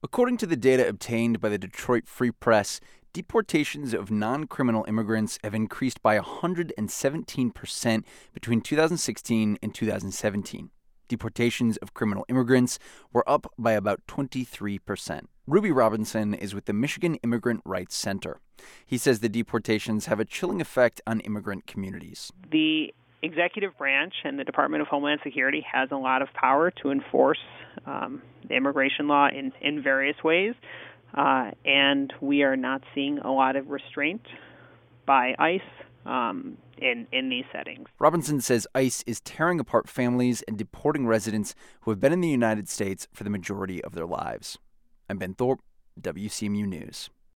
According to the data obtained by the Detroit Free Press, deportations of non-criminal immigrants have increased by 117% between 2016 and 2017. Deportations of criminal immigrants were up by about 23%. Ruby Robinson is with the Michigan Immigrant Rights Center. He says the deportations have a chilling effect on immigrant communities. The executive branch and the Department of Homeland Security has a lot of power to enforce the immigration law in various ways, and we are not seeing a lot of restraint by ICE in these settings. Robinson says ICE is tearing apart families and deporting residents who have been in the United States for the majority of their lives. I'm Ben Thorpe, WCMU News.